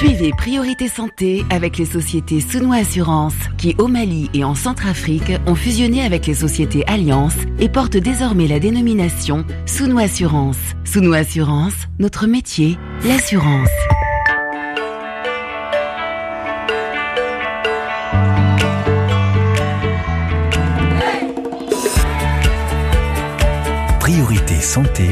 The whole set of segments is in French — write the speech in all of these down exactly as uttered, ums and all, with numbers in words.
Suivez Priorité Santé avec les sociétés Souno Assurance qui, au Mali et en Centrafrique, ont fusionné avec les sociétés Alliance et portent désormais la dénomination Souno Assurance. Souno Assurance, notre métier, l'assurance. Priorité Santé,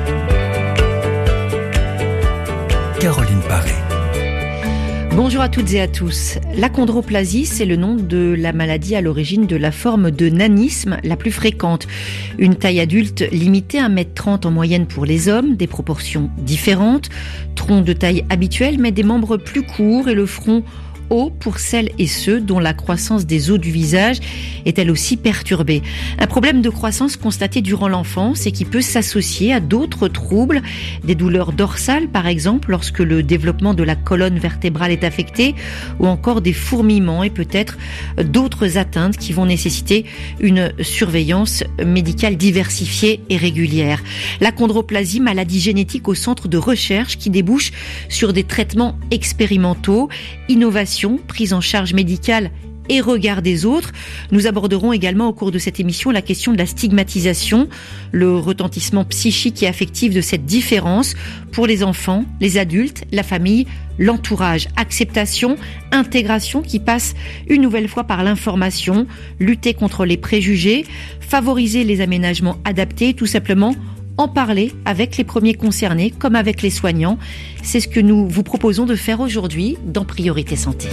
Caroline Paré. Bonjour à toutes et à tous. L'achondroplasie, c'est le nom de la maladie à l'origine de la forme de nanisme la plus fréquente. Une taille adulte limitée à un mètre trente en moyenne pour les hommes, des proportions différentes, tronc de taille habituelle mais des membres plus courts et le front haut pour celles et ceux dont la croissance des os du visage est elle aussi perturbée. Un problème de croissance constaté durant l'enfance et qui peut s'associer à d'autres troubles, des douleurs dorsales par exemple lorsque le développement de la colonne vertébrale est affecté, ou encore des fourmillements et peut-être d'autres atteintes qui vont nécessiter une surveillance médicale diversifiée et régulière. L'achondroplasie, maladie génétique au centre de recherche qui débouche sur des traitements expérimentaux, innovation, prise en charge médicale et regard des autres. Nous aborderons également au cours de cette émission la question de la stigmatisation, le retentissement psychique et affectif de cette différence pour les enfants, les adultes, la famille, l'entourage. Acceptation, intégration qui passe une nouvelle fois par l'information, lutter contre les préjugés, favoriser les aménagements adaptés, tout simplement en parler avec les premiers concernés comme avec les soignants. C'est ce que nous vous proposons de faire aujourd'hui dans Priorité Santé.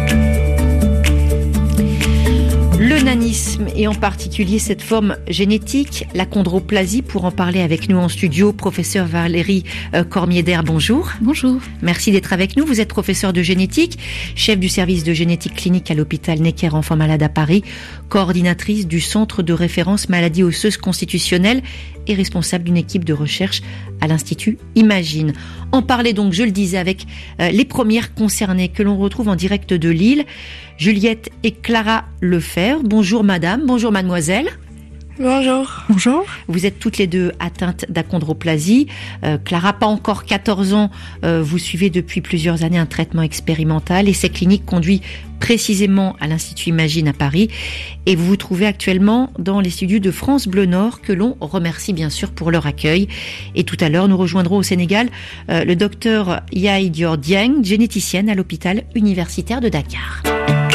Le nanisme et en particulier cette forme génétique, l'achondroplasie, pour en parler avec nous en studio, professeur Valérie Cormier-Dair, bonjour. Bonjour. Merci d'être avec nous. Vous êtes professeur de génétique, chef du service de génétique clinique à l'hôpital Necker Enfants Malades à Paris, coordinatrice du centre de référence maladies osseuses constitutionnelles et responsable d'une équipe de recherche à l'Institut Imagine. En parler donc, je le disais, avec euh, les premières concernées que l'on retrouve en direct de Lille, Juliette et Clara Lefebvre. Bonjour madame, bonjour mademoiselle. Bonjour. Bonjour. Vous êtes toutes les deux atteintes d'achondroplasie. Euh, Clara, pas encore quatorze ans, euh, vous suivez depuis plusieurs années un traitement expérimental. Essai clinique conduit précisément à l'Institut Imagine à Paris. Et vous vous trouvez actuellement dans les studios de France Bleu Nord, que l'on remercie bien sûr pour leur accueil. Et tout à l'heure, nous rejoindrons au Sénégal euh, le docteur Yaye Dior Dieng, généticienne à l'hôpital universitaire de Dakar.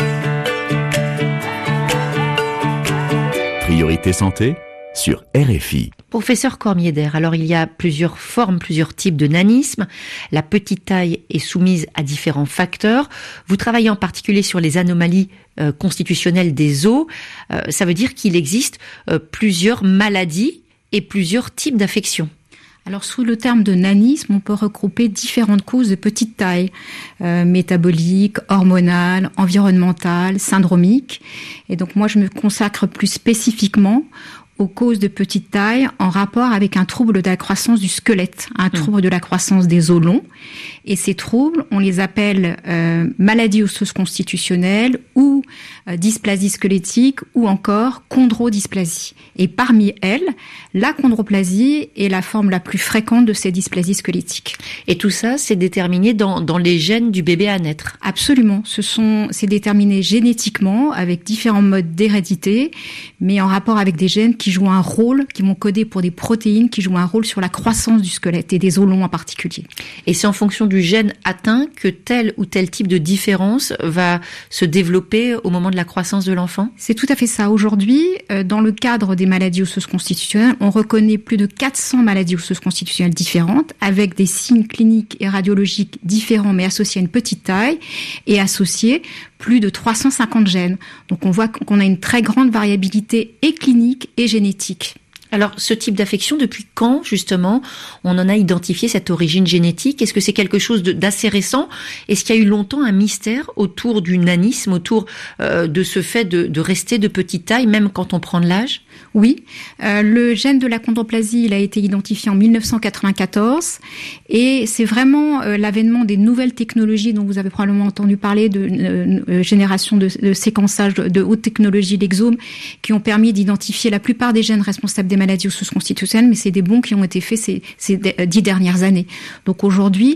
Priorité Santé sur R F I. Professeur Cormier-Dair, alors il y a plusieurs formes, plusieurs types de nanisme. La petite taille est soumise à différents facteurs. Vous travaillez en particulier sur les anomalies euh, constitutionnelles des os. Euh, ça veut dire qu'il existe euh, plusieurs maladies et plusieurs types d'affections. Alors, sous le terme de nanisme, on peut regrouper différentes causes de petite taille, euh, métaboliques, hormonales, environnementales, syndromiques. Et donc, moi, je me consacre plus spécifiquement aux causes de petite taille en rapport avec un trouble de la croissance du squelette, un trouble de la croissance des os longs. Et ces troubles, on les appelle euh, maladies osseuses constitutionnelles ou euh, dysplasie squelettique ou encore chondrodysplasie. Et parmi elles, l'achondroplasie est la forme la plus fréquente de ces dysplasies squelettiques. Et tout ça, c'est déterminé dans, dans les gènes du bébé à naître. Absolument. Ce sont, c'est déterminé génétiquement avec différents modes d'hérédité, mais en rapport avec des gènes qui jouent un rôle, qui vont coder pour des protéines qui jouent un rôle sur la croissance du squelette et des os longs en particulier. Et c'est en fonction du gène atteint que tel ou tel type de différence va se développer au moment de la croissance de l'enfant ? C'est tout à fait ça. Aujourd'hui, dans le cadre des maladies osseuses constitutionnelles, on reconnaît plus de quatre cents maladies osseuses constitutionnelles différentes avec des signes cliniques et radiologiques différents mais associés à une petite taille et associés plus de trois cent cinquante gènes. Donc on voit qu'on a une très grande variabilité et clinique et génétique. Alors, ce type d'affection, depuis quand, justement, on en a identifié cette origine génétique ? Est-ce que c'est quelque chose de, d'assez récent ? Est-ce qu'il y a eu longtemps un mystère autour du nanisme, autour euh, de ce fait de, de rester de petite taille, même quand on prend de l'âge ? Oui, euh, le gène de l'achondroplasie, il a été identifié en mille neuf cent quatre-vingt-quatorze et c'est vraiment euh, l'avènement des nouvelles technologies dont vous avez probablement entendu parler, de euh, euh, génération de, de séquençage de, de haute technologie, l'exome, qui ont permis d'identifier la plupart des gènes responsables des maladies osseuses constitutionnelles, mais c'est des bons qui ont été faits ces, ces dix dernières années. Donc aujourd'hui,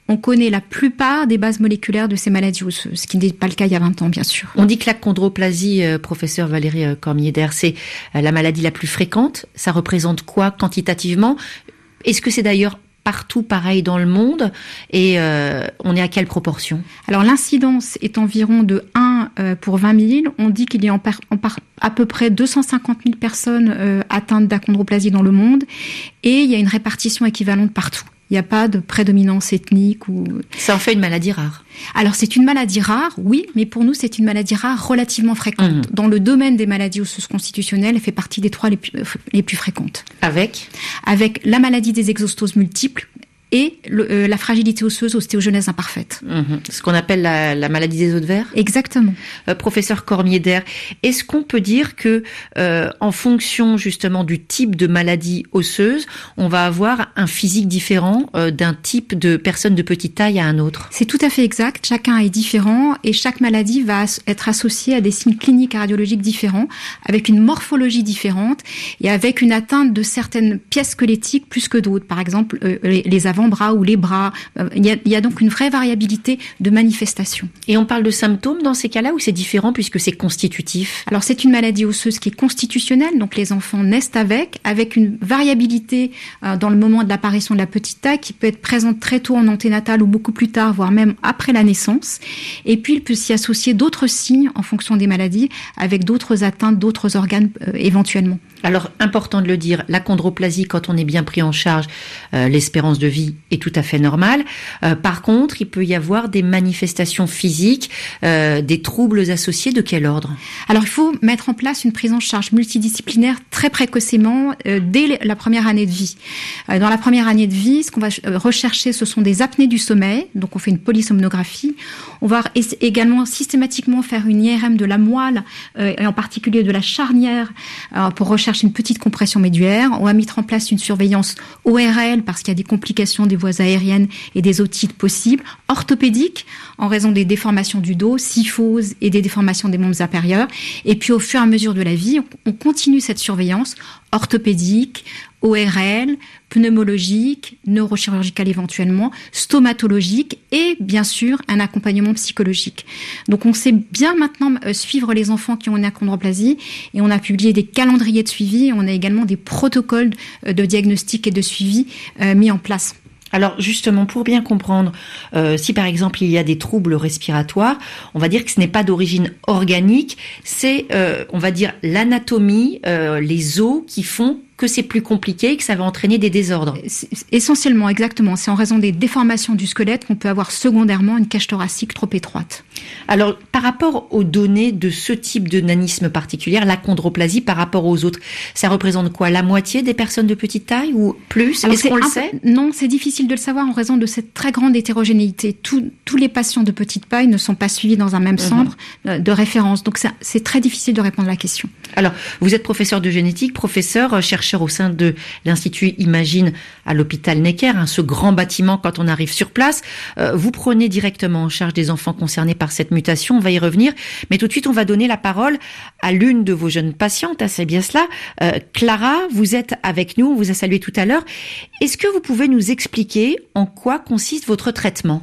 on connaît la plupart des bases moléculaires de ces maladies osseuses, ce qui n'est pas le cas il y a vingt ans, bien sûr. On dit que la chondroplasie, euh, professeur Valérie euh, Cormier-Daire, c'est euh, la maladie la plus fréquente. Ça représente quoi quantitativement? Est-ce que c'est d'ailleurs partout pareil dans le monde, et euh, on est à quelle proportion? Alors l'incidence est environ de un euh, pour vingt mille. On dit qu'il y a en par, en par, à peu près deux cent cinquante mille personnes euh, atteintes d'achondroplasie dans le monde, et il y a une répartition équivalente partout. Il n'y a pas de prédominance ethnique ou... Ça en fait une maladie rare. Alors c'est une maladie rare, oui, mais pour nous c'est une maladie rare relativement fréquente. Mmh. Dans le domaine des maladies osseuses constitutionnelles, elle fait partie des trois les plus, les plus fréquentes. Avec Avec la maladie des exostoses multiples et le, euh, la fragilité osseuse, ostéogenèse imparfaite. Mmh. Ce qu'on appelle la, la maladie des os de verre. Exactement. Euh, professeur Cormier-Daire, est-ce qu'on peut dire que, euh, en fonction justement du type de maladie osseuse, on va avoir un physique différent euh, d'un type de personne de petite taille à un autre? C'est tout à fait exact. Chacun est différent et chaque maladie va être associée à des signes cliniques et radiologiques différents, avec une morphologie différente et avec une atteinte de certaines pièces squelettiques plus que d'autres. Par exemple, euh, les, les avant-bras ou les bras. Il y a, il y a donc une vraie variabilité de manifestation. Et on parle de symptômes dans ces cas-là ou c'est différent puisque c'est constitutif? Alors c'est une maladie osseuse qui est constitutionnelle, donc les enfants naissent avec, avec une variabilité euh, dans le moment de l'apparition de la petite taille qui peut être présente très tôt en anténatal ou beaucoup plus tard, voire même après la naissance. Et puis il peut s'y associer d'autres signes en fonction des maladies, avec d'autres atteintes, d'autres organes euh, éventuellement. Alors, important de le dire, la chondroplasie, quand on est bien pris en charge, euh, l'espérance de vie est tout à fait normale. Euh, par contre, il peut y avoir des manifestations physiques, euh, des troubles associés de quel ordre? Alors, il faut mettre en place une prise en charge multidisciplinaire très précocement, euh, dès la première année de vie. Euh, dans la première année de vie, ce qu'on va rechercher, ce sont des apnées du sommeil. Donc, on fait une polysomnographie. On va également systématiquement faire une I R M de la moelle, euh, et en particulier de la charnière, euh, pour rechercher une petite compression méduaire. On va mettre en place une surveillance O R L parce qu'il y a des complications des voies aériennes et des otites possibles, orthopédiques en raison des déformations du dos, syphose et des déformations des membres inférieurs. Et puis au fur et à mesure de la vie, on continue cette surveillance orthopédique, O R L, pneumologique, neurochirurgicale éventuellement, stomatologique et bien sûr un accompagnement psychologique. Donc on sait bien maintenant suivre les enfants qui ont une achondroplasie et on a publié des calendriers de suivi et on a également des protocoles de diagnostic et de suivi euh, mis en place. Alors justement, pour bien comprendre, euh, si par exemple il y a des troubles respiratoires, on va dire que ce n'est pas d'origine organique, c'est, euh, on va dire, l'anatomie, euh, les os qui font que c'est plus compliqué et que ça va entraîner des désordres. Essentiellement, exactement. C'est en raison des déformations du squelette qu'on peut avoir secondairement une cage thoracique trop étroite. Alors, par rapport aux données de ce type de nanisme particulier, la chondroplasie par rapport aux autres, ça représente quoi? La moitié des personnes de petite taille ou plus? Alors, Est-ce qu'on le peu, sait? Non, c'est difficile de le savoir en raison de cette très grande hétérogénéité. Tout, tous les patients de petite taille ne sont pas suivis dans un même centre mmh. de référence. Donc, c'est, c'est très difficile de répondre à la question. Alors, vous êtes professeur de génétique, professeur, chercheur au sein de l'Institut Imagine à l'hôpital Necker, hein, ce grand bâtiment quand on arrive sur place. Euh, vous prenez directement en charge des enfants concernés par cette mutation, on va y revenir. Mais tout de suite, on va donner la parole à l'une de vos jeunes patientes, hein, c'est bien cela. Euh, Clara, vous êtes avec nous, on vous a salué tout à l'heure. Est-ce que vous pouvez nous expliquer en quoi consiste votre traitement?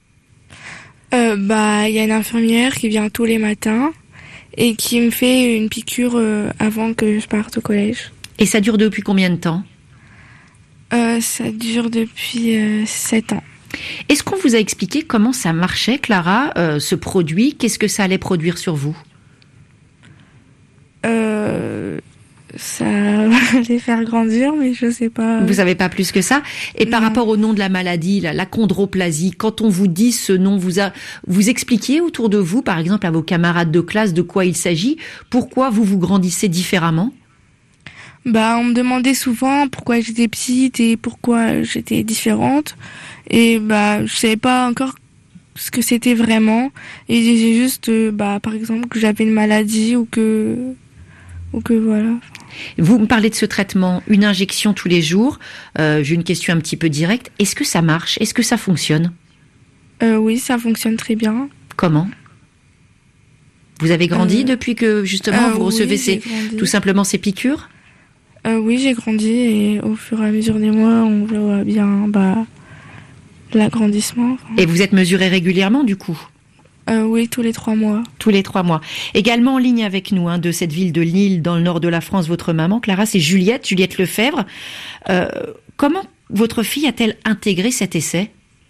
euh, Bah, il y a une infirmière qui vient tous les matins et qui me fait une piqûre euh, avant que je parte au collège. Et ça dure depuis combien de temps? euh, Ça dure depuis euh, sept ans. Est-ce qu'on vous a expliqué comment ça marchait, Clara, euh, ce produit? Qu'est-ce que ça allait produire sur vous? euh, Ça va les faire grandir, mais je sais pas. Vous savez pas plus que ça? Et par non. rapport au nom de la maladie, la, la chondroplasie, quand on vous dit ce nom, vous a, vous expliquez autour de vous, par exemple à vos camarades de classe, de quoi il s'agit? Pourquoi vous vous grandissez différemment? Bah, on me demandait souvent pourquoi j'étais petite et pourquoi j'étais différente. Et bah, je savais pas encore ce que c'était vraiment. Et je disais juste, euh, bah, par exemple, que j'avais une maladie ou que, ou que voilà. Vous me parlez de ce traitement, une injection tous les jours. Euh, j'ai une question un petit peu directe. Est-ce que ça marche? Est-ce que ça fonctionne? Euh, oui, ça fonctionne très bien. Comment? Vous avez grandi euh, depuis que justement euh, vous recevez oui, ces, tout simplement ces piqûres? Euh, oui, j'ai grandi et au fur et à mesure des mois, on voit bien bah, l'agrandissement. Enfin. Et vous êtes mesuré régulièrement, du coup ? Euh, oui, tous les trois mois. Tous les trois mois. Également en ligne avec nous, hein, de cette ville de Lille, dans le nord de la France, votre maman, Clara, c'est Juliette, Juliette Lefebvre. Euh, comment votre fille a-t-elle intégré cet essai ?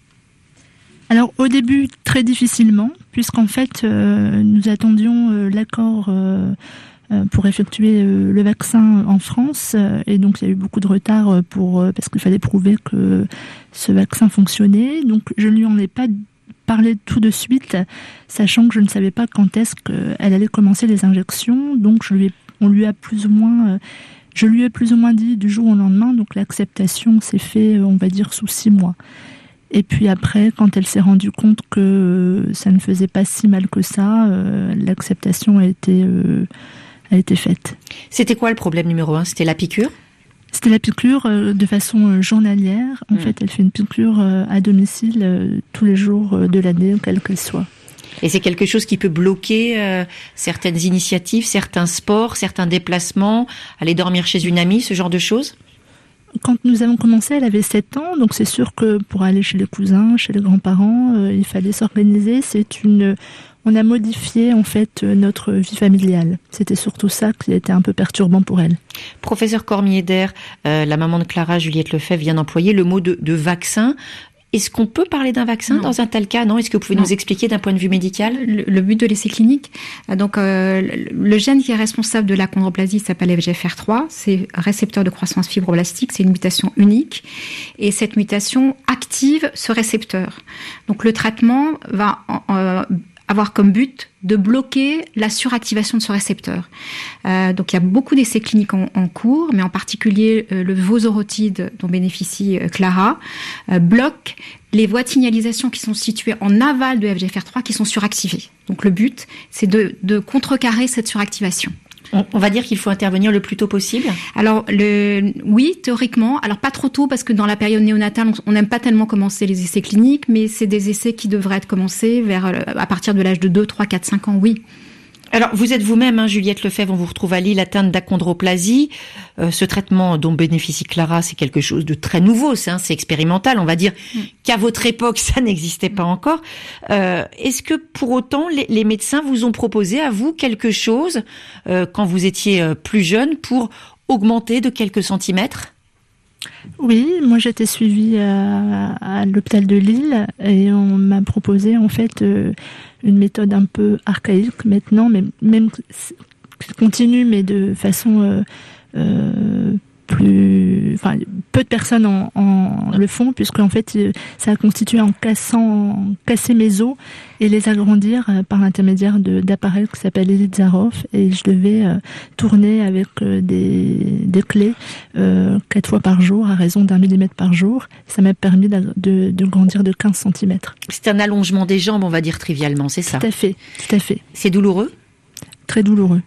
Alors au début très difficilement, puisqu'en fait euh, nous attendions euh, l'accord euh, euh, pour effectuer euh, le vaccin en France, euh, et donc il y a eu beaucoup de retard pour euh, parce qu'il fallait prouver que ce vaccin fonctionnait. Donc je lui en ai pas parlé tout de suite, sachant que je ne savais pas quand est-ce qu'elle allait commencer les injections. Donc je lui ai, on lui a plus ou moins euh, je lui ai plus ou moins dit du jour au lendemain. Donc l'acceptation s'est fait, on va dire, sous six mois. Et puis après, quand elle s'est rendue compte que ça ne faisait pas si mal que ça, euh, l'acceptation a été, euh, a été faite. C'était quoi le problème numéro un ? C'était la piqûre ? C'était la piqûre euh, de façon euh, journalière. En mmh. fait, elle fait une piqûre euh, à domicile euh, tous les jours euh, de l'année, quelle qu'elle soit. Et c'est quelque chose qui peut bloquer euh, certaines initiatives, certains sports, certains déplacements, aller dormir chez une amie, ce genre de choses ? Quand nous avons commencé, elle avait sept ans, donc c'est sûr que pour aller chez les cousins, chez les grands-parents, euh, il fallait s'organiser. C'est une, on a modifié en fait notre vie familiale. C'était surtout ça qui a été un peu perturbant pour elle. Professeur Cormier-Dair, euh, la maman de Clara, Juliette Lefebvre, vient d'employer le mot de, de vaccin. Est-ce qu'on peut parler d'un vaccin non. dans un tel cas ? Non. Est-ce que vous pouvez non. nous expliquer d'un point de vue médical ? Le, le but de l'essai clinique, donc euh, le gène qui est responsable de l'achondroplasie s'appelle F G F R trois, c'est récepteur de croissance fibroblastique, c'est une mutation unique, et cette mutation active ce récepteur. Donc le traitement va euh, avoir comme but de bloquer la suractivation de ce récepteur. Euh, donc il y a beaucoup d'essais cliniques en, en cours, mais en particulier euh, le vosoritide dont bénéficie euh, Clara euh, bloque les voies de signalisation qui sont situées en aval de F G F R trois qui sont suractivées. Donc le but, c'est de, de contrecarrer cette suractivation. On va dire qu'il faut intervenir le plus tôt possible ? Alors, le, oui, théoriquement. Alors, pas trop tôt, parce que dans la période néonatale, on n'aime pas tellement commencer les essais cliniques, mais c'est des essais qui devraient être commencés vers, à partir de l'âge de deux, trois, quatre, cinq ans, oui. Alors, vous êtes vous-même, hein, Juliette Lefebvre, on vous retrouve à Lille, atteinte d'achondroplasie. Euh, ce traitement dont bénéficie Clara, c'est quelque chose de très nouveau, c'est, hein, c'est expérimental. On va dire mmh. qu'à votre époque, ça n'existait pas encore. Euh, est-ce que pour autant, les, les médecins vous ont proposé à vous quelque chose euh, quand vous étiez euh, plus jeune pour augmenter de quelques centimètres ? Oui, moi j'étais suivie à, à l'hôpital de Lille et on m'a proposé en fait euh, une méthode un peu archaïque maintenant, mais même qui continue, mais de façon euh, euh, plus, enfin peu de personnes en, en le font, puisque en fait ça a constitué en cassant, casser mes os et les agrandir euh, par l'intermédiaire de, d'appareils qui s'appellent Elizarov, et je devais euh, tourner avec euh, des, des clés euh, quatre fois par jour à raison d'un millimètre par jour. Ça m'a permis de, de, de grandir de quinze centimètres. C'est un allongement des jambes, on va dire trivialement, c'est ça ? Tout à fait, tout à fait. C'est douloureux ? Très douloureux.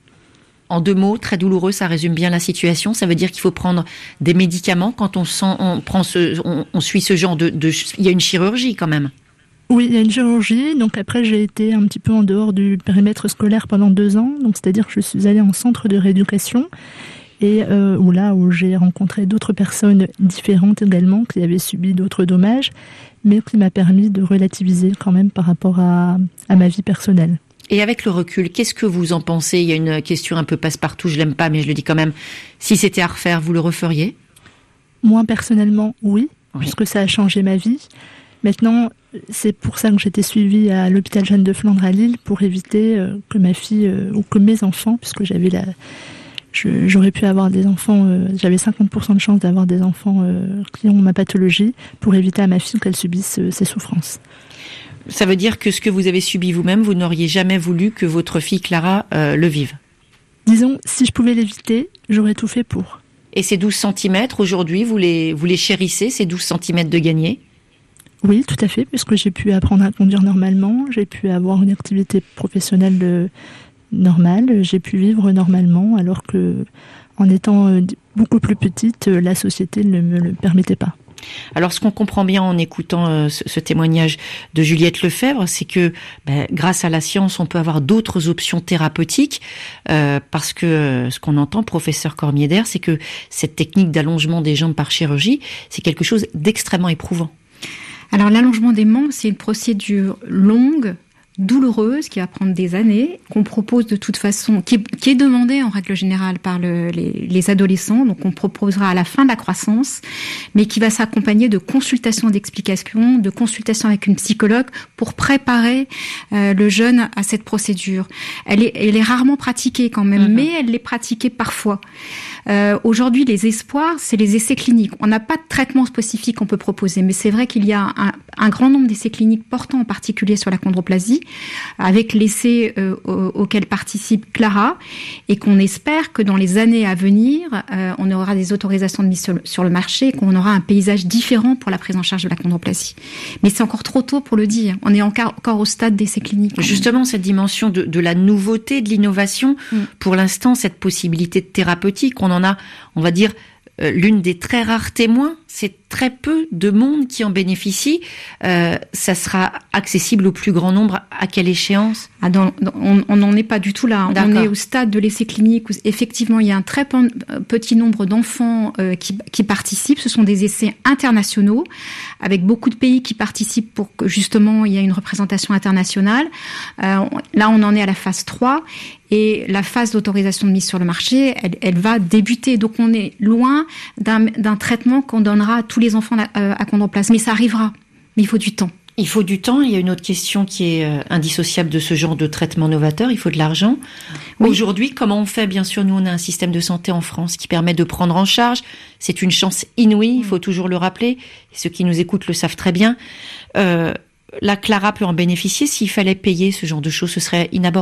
En deux mots, très douloureux, ça résume bien la situation. Ça veut dire qu'il faut prendre des médicaments quand on sent, on prend ce, on, on suit ce genre de, de, il y a une chirurgie quand même. Oui, il y a une chirurgie. Donc après, j'ai été un petit peu en dehors du périmètre scolaire pendant deux ans. Donc c'est-à-dire que je suis allée en centre de rééducation et euh, où là où j'ai rencontré d'autres personnes différentes également qui avaient subi d'autres dommages, mais qui m'a permis de relativiser quand même par rapport à, à ma vie personnelle. Et avec le recul, qu'est-ce que vous en pensez ? Il y a une question un peu passe-partout, je l'aime pas, mais je le dis quand même. Si c'était à refaire, vous le referiez ? Moi, personnellement, oui, oui, puisque ça a changé ma vie. Maintenant, c'est pour ça que j'étais suivie à l'hôpital Jeanne de Flandre à Lille, pour éviter euh, que ma fille, euh, ou que mes enfants, puisque j'avais la... Je, j'aurais pu avoir des enfants, euh, j'avais cinquante pour cent de chance d'avoir des enfants euh, qui ont ma pathologie, pour éviter à ma fille qu'elle subisse euh, ces souffrances. Ça veut dire que ce que vous avez subi vous-même, vous n'auriez jamais voulu que votre fille Clara euh, le vive ? Disons, si je pouvais l'éviter, j'aurais tout fait pour. Et ces douze centimètres, aujourd'hui, vous les, vous les chérissez, ces douze centimètres de gagné ? Oui, tout à fait, puisque j'ai pu apprendre à conduire normalement, j'ai pu avoir une activité professionnelle de, normale, j'ai pu vivre normalement, alors que, en étant beaucoup plus petite, la société ne me le permettait pas. Alors, ce qu'on comprend bien en écoutant euh, ce, ce témoignage de Juliette Lefebvre, c'est que ben, grâce à la science, on peut avoir d'autres options thérapeutiques, euh, parce que euh, ce qu'on entend, professeur Cormier-Dair, c'est que cette technique d'allongement des jambes par chirurgie, c'est quelque chose d'extrêmement éprouvant. Alors l'allongement des membres, c'est une procédure longue, douloureuse, qui va prendre des années, qu'on propose de toute façon, qui est, qui est demandée en règle générale par le, les, les adolescents, donc on proposera à la fin de la croissance, mais qui va s'accompagner de consultations d'explications, de consultations avec une psychologue pour préparer euh, le jeune à cette procédure. Elle est, elle est rarement pratiquée quand même, mmh. mais elle l'est pratiquée parfois. Euh, aujourd'hui, les espoirs, c'est les essais cliniques. On n'a pas de traitement spécifique qu'on peut proposer, mais c'est vrai qu'il y a un, un grand nombre d'essais cliniques portant en particulier sur la chondroplasie, avec l'essai euh, auquel participe Clara, et qu'on espère que dans les années à venir, euh, on aura des autorisations de mise sur le, sur le marché, et qu'on aura un paysage différent pour la prise en charge de la chondroplasie. Mais c'est encore trop tôt pour le dire. On est encore, encore au stade d'essais cliniques. Justement, cette dimension de, de la nouveauté, de l'innovation, mm. pour l'instant, cette possibilité de thérapeutique, on en a, on va dire, euh, l'une des très rares témoins. C'est très peu de monde qui en bénéficie. Euh, ça sera accessible au plus grand nombre. À quelle échéance ? ah dans, dans, On n'en est pas du tout là. D'accord. On est au stade de l'essai clinique où effectivement il y a un très petit nombre d'enfants euh, qui, qui participent. Ce sont des essais internationaux avec beaucoup de pays qui participent pour que justement il y ait une représentation internationale. Euh, là, on en est à la phase trois et la phase d'autorisation de mise sur le marché, elle, elle va débuter. Donc on est loin d'un, d'un traitement qu'on donnera à tous les enfants à chondroplasie. Mais ça arrivera. Mais il faut du temps. Il faut du temps. Il y a une autre question qui est indissociable de ce genre de traitement novateur. Il faut de l'argent. Oui. Aujourd'hui, comment on fait ? Bien sûr, nous, on a un système de santé en France qui permet de prendre en charge. C'est une chance inouïe. Il faut toujours le rappeler. Ceux qui nous écoutent le savent très bien. Euh, la Clara peut en bénéficier. S'il fallait payer ce genre de choses, ce serait inabordable ?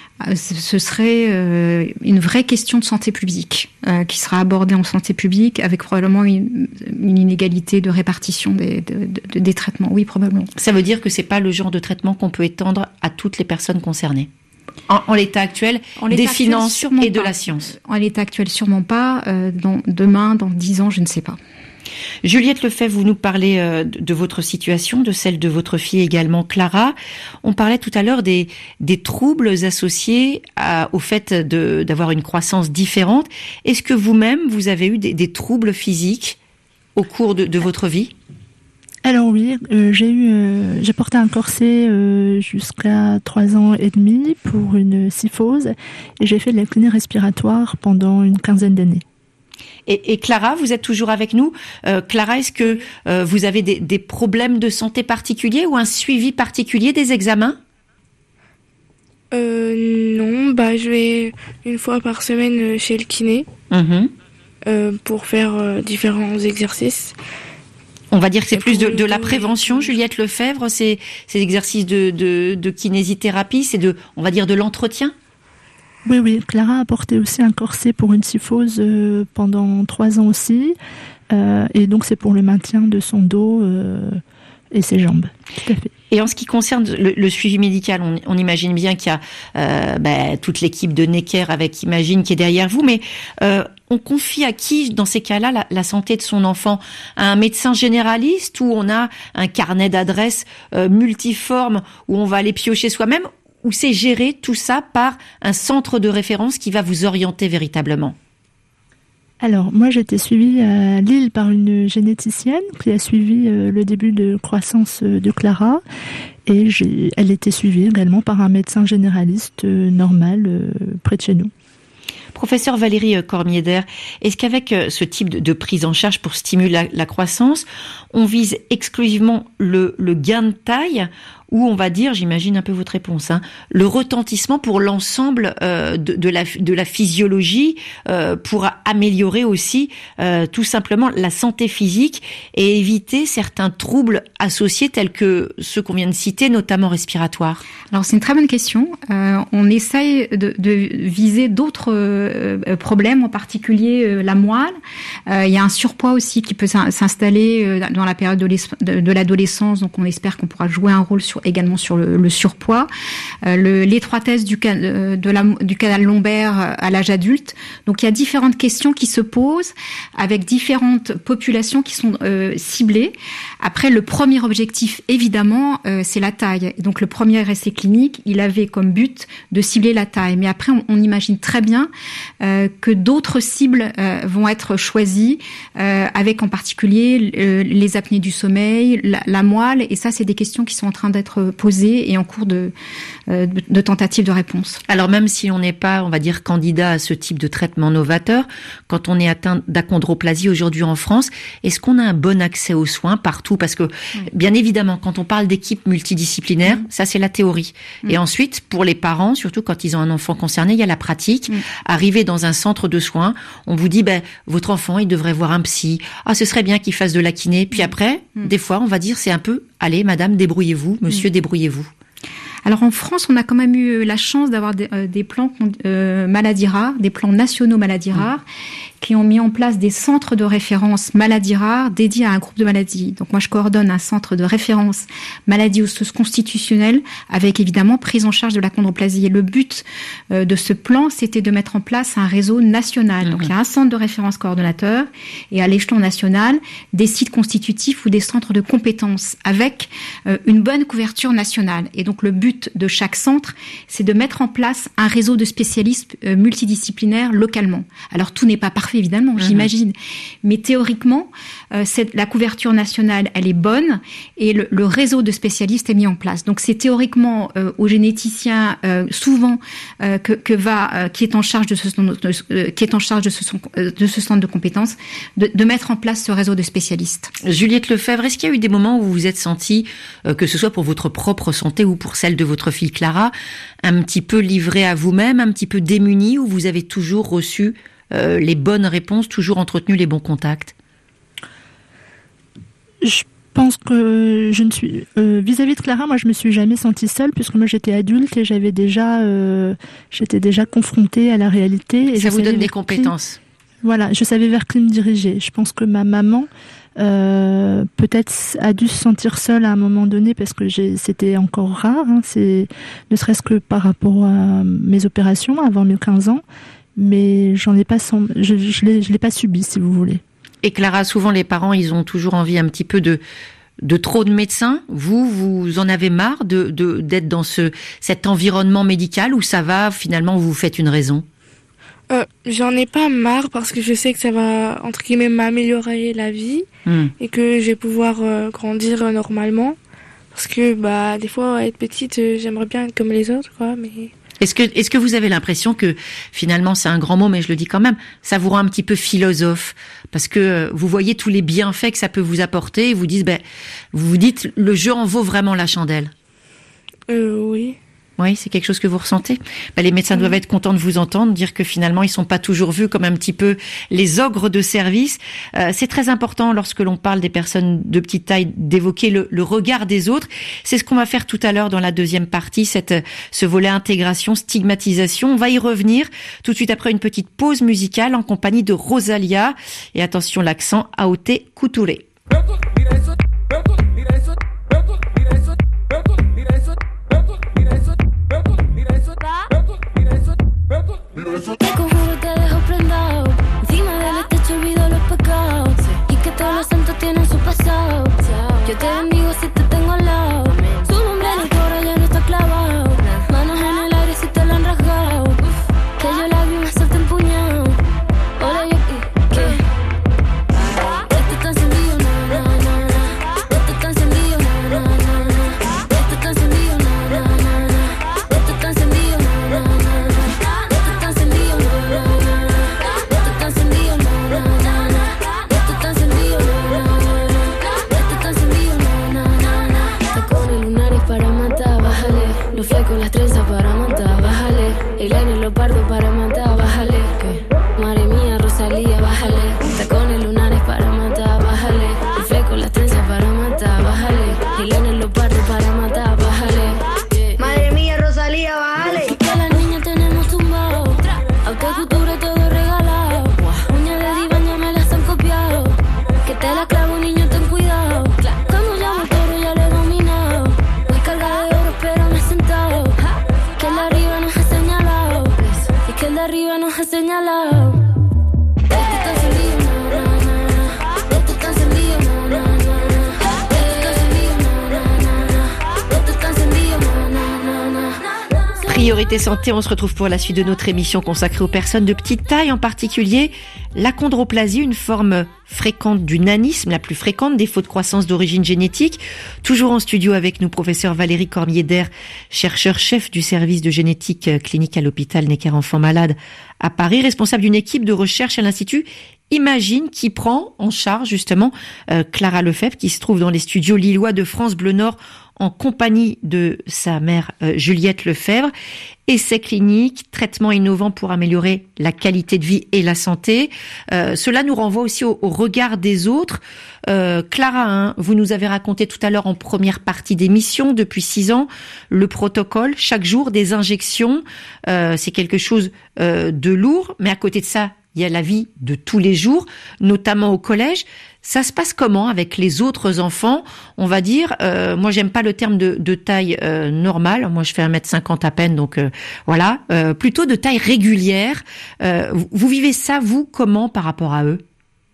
Ce serait euh, une vraie question de santé publique euh, qui sera abordée en santé publique avec probablement une, une inégalité de répartition des, de, de, des traitements. Oui, probablement. Ça veut dire que c'est pas le genre de traitement qu'on peut étendre à toutes les personnes concernées en, en l'état actuel en l'état des actuel, finances et de pas. La science. En l'état actuel, sûrement pas. Euh, dans, demain, dans dix ans, je ne sais pas. Juliette Lefebvre, vous nous parlez euh, de votre situation, de celle de votre fille également, Clara. On parlait tout à l'heure des, des troubles associés à, au fait de, d'avoir une croissance différente. Est-ce que vous-même, vous avez eu des, des troubles physiques au cours de, de votre vie ? Alors oui, euh, j'ai eu, euh, j'ai porté un corset euh, jusqu'à trois ans et demi pour une cyphose et j'ai fait de la l'apnée respiratoire pendant une quinzaine d'années. Et, et Clara, vous êtes toujours avec nous. Euh, Clara, est-ce que euh, vous avez des, des problèmes de santé particuliers ou un suivi particulier des examens ? Euh, non, bah je vais une fois par semaine chez le kiné mmh. euh, pour faire euh, différents exercices. On va dire que c'est plus de, de la prévention, Juliette Lefebvre, ces, ces exercices de, de, de kinésithérapie, c'est de, on va dire, de l'entretien ? Oui, oui. Clara a porté aussi un corset pour une cyphose euh, pendant trois ans aussi. Euh, et donc, c'est pour le maintien de son dos euh, et ses jambes. Tout à fait. Et en ce qui concerne le, le suivi médical, on, on imagine bien qu'il y a euh, bah, toute l'équipe de Necker avec Imagine qui est derrière vous, mais euh, on confie à qui, dans ces cas-là, la, la santé de son enfant ? À un médecin généraliste ou on a un carnet d'adresses euh, multiforme où on va aller piocher soi-même ? Ou c'est géré tout ça par un centre de référence qui va vous orienter véritablement ? Alors, moi, j'ai été suivie à Lille par une généticienne qui a suivi euh, le début de croissance de Clara. Et j'ai, elle était suivie également par un médecin généraliste euh, normal euh, près de chez nous. Professeur Valérie Cormier-Der, est-ce qu'avec ce type de, de prise en charge pour stimuler la, la croissance, on vise exclusivement le, le gain de taille ou on va dire, j'imagine un peu votre réponse, hein, le retentissement pour l'ensemble euh, de, de, la, de la physiologie euh, pour améliorer aussi euh, tout simplement la santé physique et éviter certains troubles associés tels que ceux qu'on vient de citer, notamment respiratoires ? Alors c'est une très bonne question. Euh, on essaye de, de viser d'autres euh, problèmes, en particulier euh, la moelle. Euh, il y a un surpoids aussi qui peut s'installer euh, dans la période de, de, de l'adolescence, donc on espère qu'on pourra jouer un rôle sur sur, également sur le, le surpoids, euh, le, l'étroitesse du, can, de la, du canal lombaire à l'âge adulte. Donc il y a différentes questions qui se posent avec différentes populations qui sont euh, ciblées. Après, le premier objectif, évidemment, euh, c'est la taille. Donc le premier essai clinique, il avait comme but de cibler la taille. Mais après, on, on imagine très bien euh, que d'autres cibles euh, vont être choisies, euh, avec en particulier euh, les apnées du sommeil, la, la moelle. Et ça, c'est des questions qui sont en train d'être posées et en cours de, euh, de, de tentative de réponse. Alors même si on n'est pas, on va dire, candidat à ce type de traitement novateur, quand on est atteint d'achondroplasie aujourd'hui en France, est-ce qu'on a un bon accès aux soins partout? Parce que, oui. bien évidemment, quand on parle d'équipe multidisciplinaire, mmh. ça c'est la théorie. Mmh. Et ensuite, pour les parents, surtout quand ils ont un enfant concerné, il y a la pratique. Mmh. Arriver dans un centre de soins, on vous dit, ben, votre enfant, il devrait voir un psy. Ah, ce serait bien qu'il fasse de la kiné. Puis après, mmh. des fois, on va dire, c'est un peu, allez, madame, débrouillez-vous, monsieur, mmh. débrouillez-vous. Alors en France, on a quand même eu la chance d'avoir des, euh, des plans euh, maladies rares, des plans nationaux maladies mmh. rares, qui ont mis en place des centres de référence maladies rares dédiés à un groupe de maladies. Donc moi, je coordonne un centre de référence maladies osseuses constitutionnelles avec évidemment prise en charge de l'achondroplasie. Et le but euh, de ce plan, c'était de mettre en place un réseau national. Mmh. Donc il y a un centre de référence coordonnateur et à l'échelon national, des sites constitutifs ou des centres de compétences avec euh, une bonne couverture nationale. Et donc le but de chaque centre, c'est de mettre en place un réseau de spécialistes euh, multidisciplinaires localement. Alors tout n'est pas parfait évidemment, mmh. j'imagine, mais théoriquement, euh, cette, la couverture nationale, elle est bonne et le, le réseau de spécialistes est mis en place. Donc c'est théoriquement euh, aux généticiens euh, souvent euh, que, que va euh, qui est en charge de ce de, euh, qui est en charge de ce, euh, de ce centre de compétences de, de mettre en place ce réseau de spécialistes. Juliette Lefebvre, est-ce qu'il y a eu des moments où vous vous êtes sentie, euh, que ce soit pour votre propre santé ou pour celle de votre fille Clara, un petit peu livrée à vous-même, un petit peu démunie, où vous avez toujours reçu euh, les bonnes réponses, toujours entretenu les bons contacts? Je pense que je ne suis euh, vis-à-vis de Clara, moi je me suis jamais sentie seule puisque moi j'étais adulte et j'avais déjà euh, j'étais déjà confrontée à la réalité. Et ça vous donne des compétences. Qui, voilà, je savais vers qui me diriger. Je pense que ma maman Euh, peut-être a dû se sentir seule à un moment donné parce que j'ai, c'était encore rare, hein, c'est, ne serait-ce que par rapport à mes opérations avant mes quinze ans, mais j'en ai pas, sans, je, je l'ai, je l'ai pas subi, si vous voulez. Et Clara, souvent les parents, ils ont toujours envie un petit peu de, de trop de médecins. Vous, vous en avez marre de, de, d'être dans ce, cet environnement médical où ça va, finalement, vous faites une raison? Euh, j'en ai pas marre parce que je sais que ça va, entre guillemets, m'améliorer la vie mmh. et que je vais pouvoir euh, grandir euh, normalement. Parce que, bah, des fois, être petite, euh, j'aimerais bien être comme les autres, quoi, mais... Est-ce que, est-ce que vous avez l'impression que, finalement, c'est un grand mot, mais je le dis quand même, ça vous rend un petit peu philosophe? Parce que vous voyez tous les bienfaits que ça peut vous apporter et vous dites, ben, vous vous dites, le jeu en vaut vraiment la chandelle. Euh, oui. Oui, c'est quelque chose que vous ressentez. Ben, les médecins mmh. doivent être contents de vous entendre, dire que finalement ils sont pas toujours vus comme un petit peu les ogres de service. Euh, c'est très important lorsque l'on parle des personnes de petite taille d'évoquer le, le regard des autres. C'est ce qu'on va faire tout à l'heure dans la deuxième partie, cette, ce volet intégration, stigmatisation. On va y revenir tout de suite après une petite pause musicale en compagnie de Rosalia. Et attention, l'accent Aoté Couturé. Te conjuro te dejo prendado. Encima del techo olvido los pecados. Y que todos los santos tienen su pasado. Yo te bendigo si te tengo al lado. Su nombre en el coro ya no está clavado. Manos en el aire si te lo han rasgado. Que yo la vi una suerte empuñado. Hola yo ¿qué? Esto está encendido, na, na, na, na. Esto está encendido, na, na, na, na. Esto está encendido, na, na, na, na. Esto está encendido, na, na, na, na. Los flecos, las trenzas para matar, bájale. El aire, los pardos para matar, bájale. Madre mía, Rosalía, bájale. Tacones lunares para matar, bájale. El fleco, las trenzas para matar, bájale. El aire, los pardos para matar, bájale. Madre mía, Rosalía, bájale. Que las niñas tenemos tumbado. Aunque cultura todo regalado. Uñas de diván ya me las han copiado. Que te la clavo, niño, ten cuidado. Cuando llamo el toro ya lo he dominado. Voy cargada Priorité santé, on se retrouve pour la suite de notre émission consacrée aux personnes de petite taille, en particulier l'achondroplasie, une forme fréquente du nanisme, la plus fréquente, défaut de croissance d'origine génétique. Toujours en studio avec nous, professeur Valérie Cormier-Der, chercheur-chef du service de génétique clinique à l'hôpital Necker-Enfants Malades à Paris, responsable d'une équipe de recherche à l'Institut Imagine, qui prend en charge justement euh, Clara Lefebvre, qui se trouve dans les studios lillois de France Bleu Nord en compagnie de sa mère euh, Juliette Lefebvre. Essais cliniques, traitements innovants pour améliorer la qualité de vie et la santé. Euh, cela nous renvoie aussi au, au regard des autres. Euh, Clara, hein, vous nous avez raconté tout à l'heure en première partie d'émission, depuis six ans, le protocole, chaque jour des injections. Euh, c'est quelque chose euh, de lourd, mais à côté de ça, il y a la vie de tous les jours, notamment au collège. Ça se passe comment avec les autres enfants? On va dire, euh, moi j'aime pas le terme de, de taille euh, normale. Moi je fais un mètre cinquante à peine, donc euh, voilà. Euh, plutôt de taille régulière. Euh, vous, vous vivez ça, vous, comment par rapport à eux?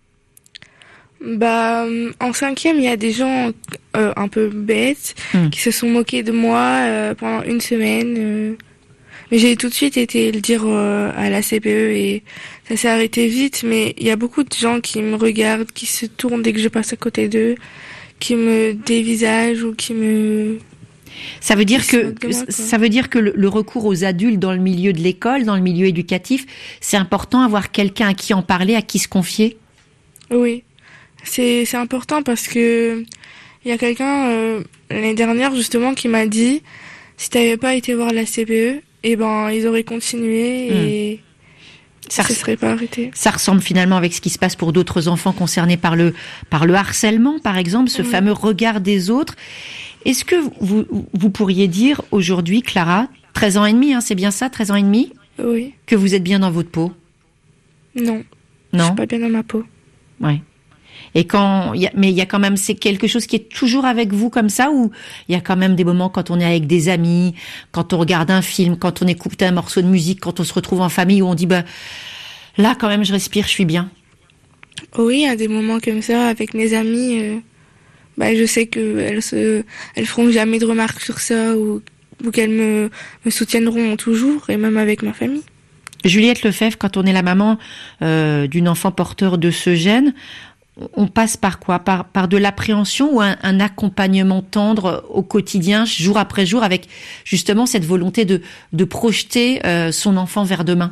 Bah, en cinquième, il y a des gens euh, un peu bêtes mmh. qui se sont moqués de moi euh, pendant une semaine. Euh... Mais j'ai tout de suite été le dire euh, à la C P E et ça s'est arrêté vite. Mais il y a beaucoup de gens qui me regardent, qui se tournent dès que je passe à côté d'eux, qui me dévisagent ou qui me... Ça veut dire que moi, ça veut dire que le, le recours aux adultes dans le milieu de l'école, dans le milieu éducatif, c'est important avoir quelqu'un à qui en parler, à qui se confier. Oui, c'est c'est important parce que il y a quelqu'un euh, l'année dernière justement qui m'a dit si t'avais pas été voir la C P E, eh ben, ils auraient continué et mmh. ça ne se serait pas arrêté. Ça ressemble finalement avec ce qui se passe pour d'autres enfants concernés par le, par le harcèlement, par exemple, ce mmh. fameux regard des autres. Est-ce que vous, vous pourriez dire aujourd'hui, Clara, treize ans et demi, hein, c'est bien ça, treize ans et demi? Oui. Que vous êtes bien dans votre peau? Non. Non. Je suis pas bien dans ma peau. Ouais. Et quand, y a, mais il y a quand même, c'est quelque chose qui est toujours avec vous comme ça, ou il y a quand même des moments quand on est avec des amis, quand on regarde un film, quand on écoute un morceau de musique, quand on se retrouve en famille où on dit, bah, là, quand même, je respire, je suis bien. Oui, il y a des moments comme ça avec mes amies, euh, bah, je sais qu'elles se, elles feront jamais de remarques sur ça ou, ou qu'elles me, me soutiendront toujours, et même avec ma famille. Juliette Lefebvre, quand on est la maman, euh, d'une enfant porteur de ce gène, on passe par quoi? Par, par de l'appréhension ou un, un accompagnement tendre au quotidien, jour après jour, avec justement cette volonté de, de projeter euh, son enfant vers demain?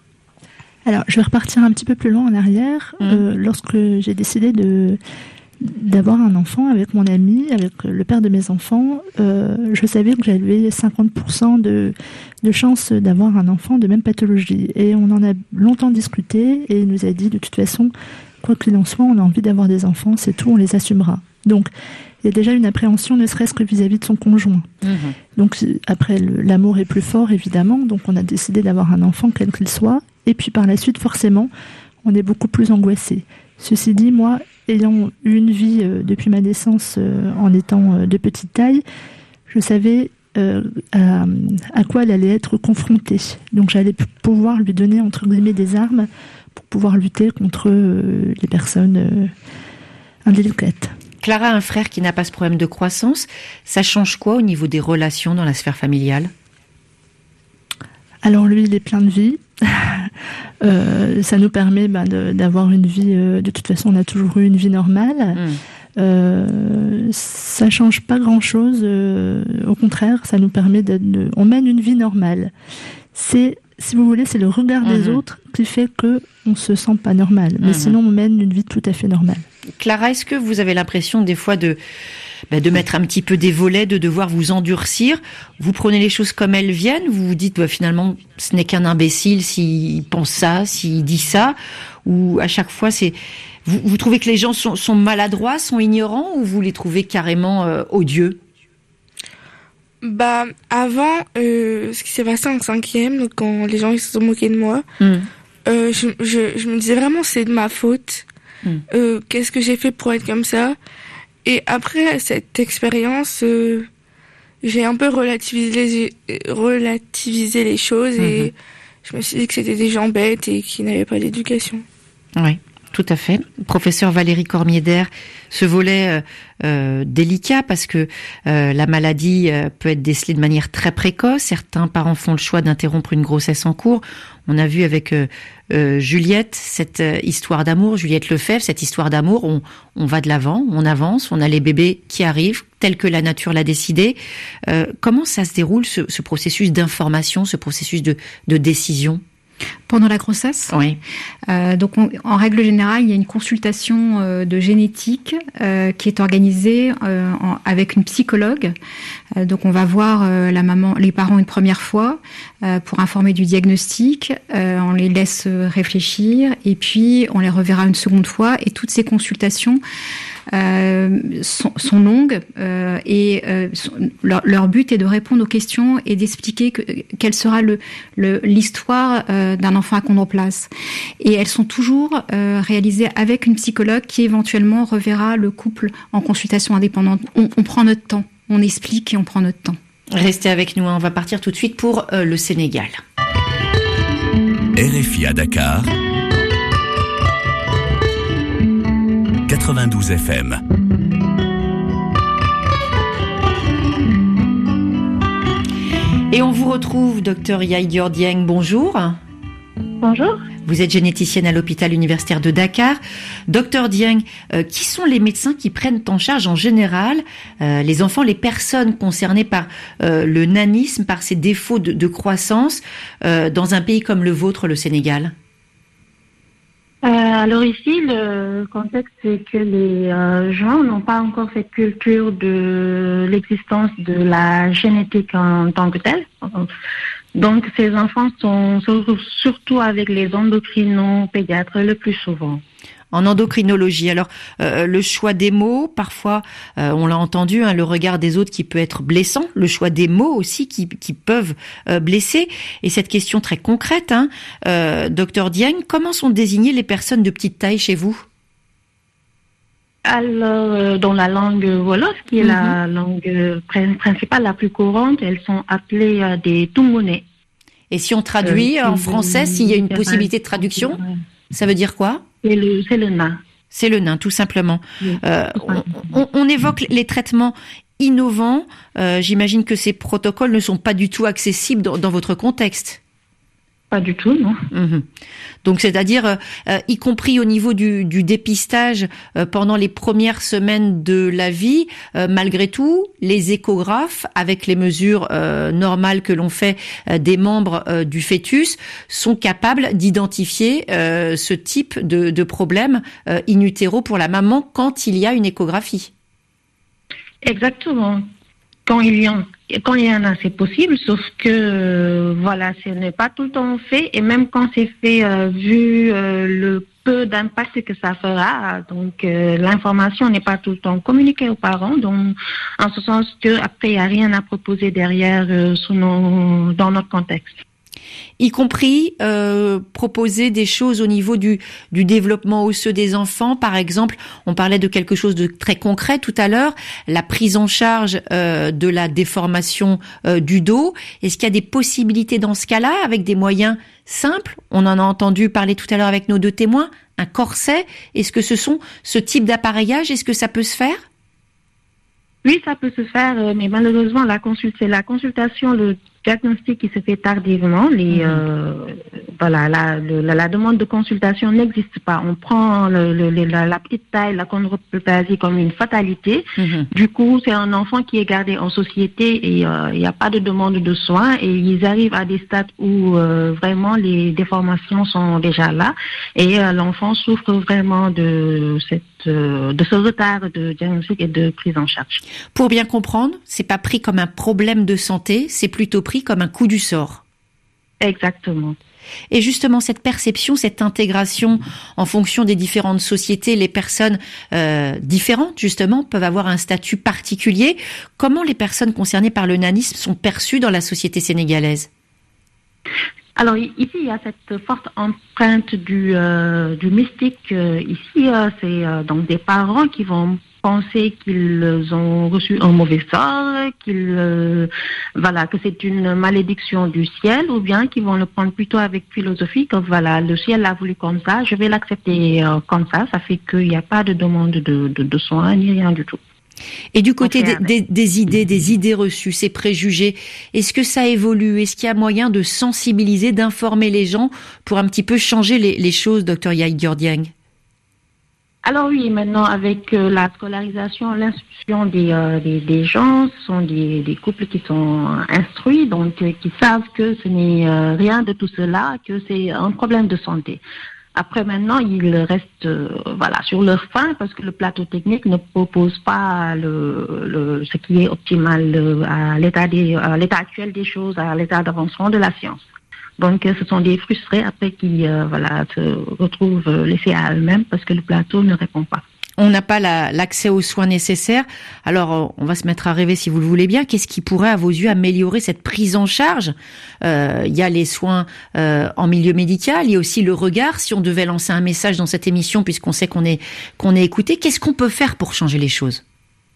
Alors, je vais repartir un petit peu plus loin en arrière. Mmh. Euh, lorsque j'ai décidé de d'avoir un enfant avec mon ami, avec le père de mes enfants, euh, je savais que j'avais cinquante pour cent de, de chance d'avoir un enfant de même pathologie. Et on en a longtemps discuté et il nous a dit de toute façon, quoi qu'il en soit, on a envie d'avoir des enfants, c'est tout, on les assumera. Donc, il y a déjà une appréhension, ne serait-ce que vis-à-vis de son conjoint. Mmh. Donc, après, le, l'amour est plus fort, évidemment. Donc, on a décidé d'avoir un enfant, quel qu'il soit. Et puis, par la suite, forcément, on est beaucoup plus angoissé. Ceci dit, moi, ayant eu une vie euh, depuis ma naissance euh, en étant euh, de petite taille, je savais euh, à, à quoi elle allait être confrontée. Donc, j'allais pouvoir lui donner, entre guillemets, des armes pour pouvoir lutter contre euh, les personnes euh, indélicates. Clara a un frère qui n'a pas ce problème de croissance. Ça change quoi au niveau des relations dans la sphère familiale? Alors lui, il est plein de vie. euh, ça nous permet bah, de, d'avoir une vie... Euh, de toute façon, on a toujours eu une vie normale. Mmh. Euh, ça change pas grand-chose. Euh, au contraire, ça nous permet de, de... On mène une vie normale. C'est... Si vous voulez, c'est le regard des mmh. autres qui fait que on se sent pas normal. Mais mmh. sinon, on mène une vie tout à fait normale. Clara, est-ce que vous avez l'impression des fois de bah, de mettre un petit peu des volets, de devoir vous endurcir? Vous prenez les choses comme elles viennent? Vous vous dites bah, finalement, ce n'est qu'un imbécile s'il pense ça, s'il dit ça? Ou à chaque fois, c'est vous, vous trouvez que les gens sont, sont maladroits, sont ignorants, ou vous les trouvez carrément euh, odieux? Bah, avant, euh, ce qui s'est passé en cinquième, donc quand les gens ils se sont moqués de moi, mm. euh, je, je, je me disais vraiment c'est de ma faute. Mm. Euh, qu'est-ce que j'ai fait pour être comme ça? Et après cette expérience, euh, j'ai un peu relativisé, relativisé les choses mm-hmm. et je me suis dit que c'était des gens bêtes et qui n'avaient pas d'éducation. Oui. Tout à fait. Professeur Valérie Cormier-Der, ce volet euh, euh, délicat parce que euh, la maladie euh, peut être décelée de manière très précoce. Certains parents font le choix d'interrompre une grossesse en cours. On a vu avec euh, euh, Juliette cette euh, histoire d'amour, Juliette Lefebvre, cette histoire d'amour. On, on va de l'avant, on avance, on a les bébés qui arrivent tel que la nature l'a décidé. Euh, comment ça se déroule ce, ce processus d'information, ce processus de, de décision ? Pendant la grossesse ? Oui. Euh, donc, on, en règle générale, il y a une consultation euh, de génétique euh, qui est organisée euh, en, avec une psychologue. Euh, donc, on va voir euh, la maman, les parents une première fois euh, pour informer du diagnostic. Euh, on les laisse réfléchir et puis on les reverra une seconde fois. Et toutes ces consultations Euh, sont, sont longues euh, et euh, sont, leur, leur but est de répondre aux questions et d'expliquer que, quelle sera le, le, l'histoire euh, d'un enfant achondroplace. Et elles sont toujours euh, réalisées avec une psychologue qui éventuellement reverra le couple en consultation indépendante. On, on prend notre temps, on explique et on prend notre temps. Restez avec nous, on va partir tout de suite pour euh, le Sénégal. R F I à Dakar. quatre-vingt-douze F M. Et on vous retrouve, docteur Yaïdior Dieng, bonjour. Bonjour. Vous êtes généticienne à l'hôpital universitaire de Dakar. Docteur Dieng, euh, qui sont les médecins qui prennent en charge en général euh, les enfants, les personnes concernées par euh, le nanisme, par ces défauts de, de croissance euh, dans un pays comme le vôtre, le Sénégal ? Euh, alors ici, le contexte, c'est que les euh, gens n'ont pas encore cette culture de l'existence de la génétique en tant que telle. Donc, ces enfants sont surtout avec les endocrinopédiatres le plus souvent. En endocrinologie. Alors, euh, le choix des mots, parfois, euh, on l'a entendu, hein, le regard des autres qui peut être blessant, le choix des mots aussi qui, qui peuvent euh, blesser. Et cette question très concrète, hein, euh, docteur Dieng, comment sont désignées les personnes de petite taille chez vous ? Alors, euh, dans la langue wolof, qui est mm-hmm. la langue euh, principale, la plus courante, elles sont appelées euh, des tungoné. Et si on traduit euh, en français, s'il y a une possibilité de traduction, ça veut dire quoi ? C'est le, c'est le nain. C'est le nain, tout simplement. Oui, euh, on, on, on évoque les traitements innovants. Euh, j'imagine que ces protocoles ne sont pas du tout accessibles dans, dans votre contexte. Pas du tout, non. Mmh. Donc, c'est-à-dire, euh, y compris au niveau du, du dépistage euh, pendant les premières semaines de la vie, euh, malgré tout, les échographes, avec les mesures euh, normales que l'on fait euh, des membres euh, du fœtus, sont capables d'identifier euh, ce type de, de problème euh, in utero pour la maman quand il y a une échographie. Exactement. Quand il y en, quand il y en a, c'est possible, sauf que euh, voilà, ce n'est pas tout le temps fait, et même quand c'est fait, euh, vu euh, le peu d'impact que ça fera, donc euh, l'information n'est pas tout le temps communiquée aux parents, donc en ce sens que après il n'y a rien à proposer derrière euh, sous nos, dans notre contexte. Y compris euh, proposer des choses au niveau du, du développement osseux des enfants. Par exemple, on parlait de quelque chose de très concret tout à l'heure, la prise en charge euh, de la déformation euh, du dos. Est-ce qu'il y a des possibilités dans ce cas-là, avec des moyens simples ? On en a entendu parler tout à l'heure avec nos deux témoins, un corset. Est-ce que ce sont ce type d'appareillage ? Est-ce que ça peut se faire ? Oui, ça peut se faire, mais malheureusement, la consult- c'est la consultation, le diagnostic qui se fait tardivement. Les, mmh. euh, voilà, la, le, la, la demande de consultation n'existe pas. On prend le, le, la, la petite taille, la chondroplasie comme une fatalité. Mmh. Du coup, c'est un enfant qui est gardé en société et il euh, n'y a pas de demande de soins. Et ils arrivent à des stades où euh, vraiment les déformations sont déjà là. Et euh, l'enfant souffre vraiment de cette de ce retard de diagnostic et de prise en charge. Pour bien comprendre, c'est pas pris comme un problème de santé, c'est plutôt pris comme un coup du sort. Exactement. Et justement, cette perception, cette intégration en fonction des différentes sociétés, les personnes euh, différentes, justement, peuvent avoir un statut particulier. Comment les personnes concernées par le nanisme sont perçues dans la société sénégalaise ? Alors ici, il y a cette forte empreinte du, euh, du mystique. Euh, ici, euh, c'est euh, donc des parents qui vont penser qu'ils ont reçu un mauvais sort, qu'ils, euh, voilà, que c'est une malédiction du ciel, ou bien qu'ils vont le prendre plutôt avec philosophie, que voilà, le ciel l'a voulu comme ça, je vais l'accepter euh, comme ça, ça fait qu'il n'y a pas de demande de, de, de soins ni rien du tout. Et du côté des, des, des idées, des idées reçues, ces préjugés, est-ce que ça évolue? Est-ce qu'il y a moyen de sensibiliser, d'informer les gens pour un petit peu changer les, les choses, docteur Yaïdior Dieng? Alors oui, maintenant avec euh, la scolarisation, l'instruction des, euh, des, des gens, ce sont des, des couples qui sont instruits, donc euh, qui savent que ce n'est euh, rien de tout cela, que c'est un problème de santé. Après maintenant, ils restent euh, voilà sur leur faim parce que le plateau technique ne propose pas le, le ce qui est optimal euh, à l'état des à l'état actuel des choses, à l'état d'avancement de la science. Donc, euh, ce sont des frustrés après qui euh, voilà se retrouvent euh, laissés à eux-mêmes parce que le plateau ne répond pas. On n'a pas la, l'accès aux soins nécessaires. Alors, on va se mettre à rêver si vous le voulez bien. Qu'est-ce qui pourrait, à vos yeux, améliorer cette prise en charge? euh, Il y a les soins euh, en milieu médical, il y a aussi le regard. Si on devait lancer un message dans cette émission, puisqu'on sait qu'on est qu'on est écouté, qu'est-ce qu'on peut faire pour changer les choses?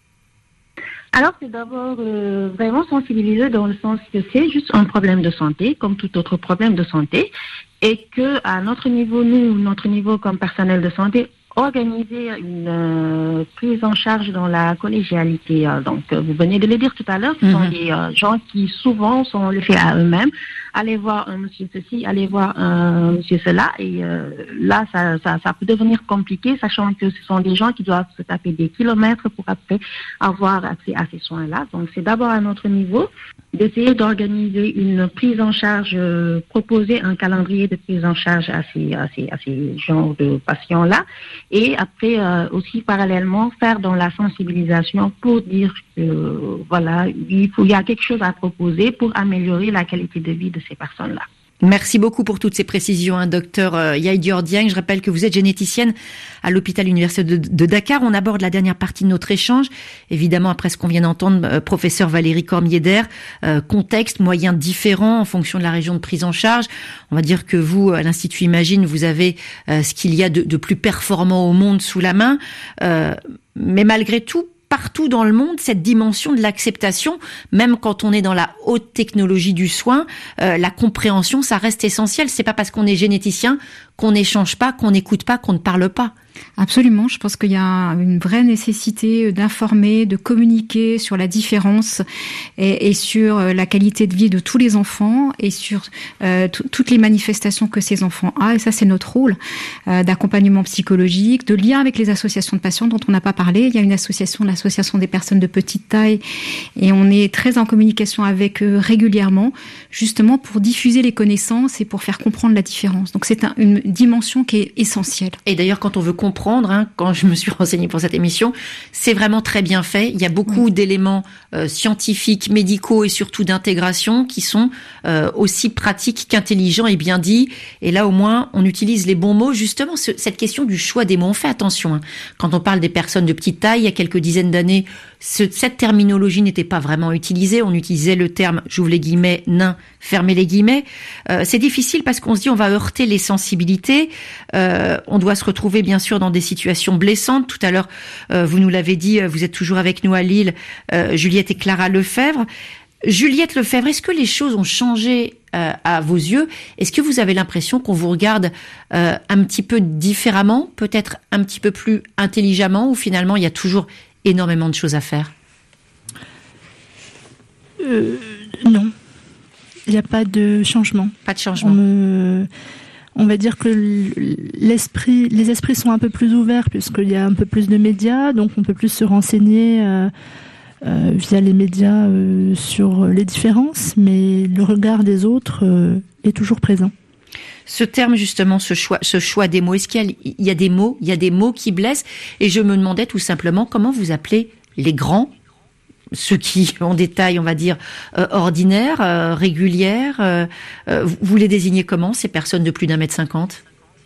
Alors, c'est d'abord euh, vraiment sensibiliser dans le sens que c'est juste un problème de santé, comme tout autre problème de santé, et que à notre niveau, nous, notre niveau comme personnel de santé, organiser une euh, prise en charge dans la collégialité. Euh, donc, euh, vous venez de le dire tout à l'heure, ce mm-hmm. sont des euh, gens qui souvent sont laissés à eux-mêmes. Allez voir un monsieur ceci, allez voir un monsieur cela, et euh, là, ça, ça, ça peut devenir compliqué, sachant que ce sont des gens qui doivent se taper des kilomètres pour après avoir accès à ces soins-là. Donc, c'est d'abord à notre niveau d'essayer d'organiser une prise en charge, euh, proposer un calendrier de prise en charge à ces, à ces, à ces genres de patients-là. Et après, euh, aussi parallèlement, faire dans la sensibilisation pour dire que, euh, voilà, il, faut, il y a quelque chose à proposer pour améliorer la qualité de vie de ces personnes-là. Merci beaucoup pour toutes ces précisions, hein, docteur euh, Yaïdior Dieng. Je rappelle que vous êtes généticienne à l'hôpital universitaire de, de Dakar. On aborde la dernière partie de notre échange. Évidemment, après ce qu'on vient d'entendre, euh, professeur Valérie Cormier-Der, euh, contexte, moyens différents en fonction de la région de prise en charge. On va dire que vous, à l'Institut Imagine, vous avez euh, ce qu'il y a de, de plus performant au monde sous la main. Euh, mais malgré tout, partout dans le monde, cette dimension de l'acceptation, même quand on est dans la haute technologie du soin, euh, la compréhension, ça reste essentiel. C'est pas parce qu'on est généticien qu'on n'échange pas, qu'on n'écoute pas, qu'on ne parle pas. Absolument, je pense qu'il y a une vraie nécessité d'informer, de communiquer sur la différence et, et sur la qualité de vie de tous les enfants et sur euh, t- toutes les manifestations que ces enfants ont. Et ça, c'est notre rôle euh, d'accompagnement psychologique, de lien avec les associations de patients dont on n'a pas parlé. Il y a une association, l'association des personnes de petite taille, et on est très en communication avec eux régulièrement, justement pour diffuser les connaissances et pour faire comprendre la différence. Donc c'est un, une dimension qui est essentielle. Et d'ailleurs, quand on veut comprendre, hein, quand je me suis renseignée pour cette émission, c'est vraiment très bien fait. Il y a beaucoup oui. d'éléments euh, scientifiques, médicaux et surtout d'intégration qui sont euh, aussi pratiques qu'intelligents et bien dits. Et là, au moins, on utilise les bons mots. Justement, ce, cette question du choix des mots, on fait attention. Hein. Quand on parle des personnes de petite taille, il y a quelques dizaines d'années, ce, cette terminologie n'était pas vraiment utilisée. On utilisait le terme, j'ouvre les guillemets, nain, fermez les guillemets. Euh, c'est difficile parce qu'on se dit on va heurter les sensibilités. Euh, on doit se retrouver bien sûr dans des situations blessantes. Tout à l'heure, euh, vous nous l'avez dit, vous êtes toujours avec nous à Lille, euh, Juliette et Clara Lefebvre. Juliette Lefebvre, est-ce que les choses ont changé euh, à vos yeux? Est-ce que vous avez l'impression qu'on vous regarde euh, un petit peu différemment, peut-être un petit peu plus intelligemment, ou finalement il y a toujours énormément de choses à faire? euh, Non, il n'y a pas de changement. Pas de changement. On me... On va dire que l'esprit, les esprits sont un peu plus ouverts puisqu'il y a un peu plus de médias, donc on peut plus se renseigner euh, euh, via les médias euh, sur les différences, mais le regard des autres euh, est toujours présent. Ce terme justement, ce choix, ce choix des mots, est-ce qu'il y a, il y a des mots, il y a des mots qui blessent? Et je me demandais tout simplement comment vous appelez les grands, ceux qui ont des tailles, on va dire, euh, ordinaires, euh, régulières. Euh, euh, vous les désignez comment, ces personnes de plus d'un mètre cinquante?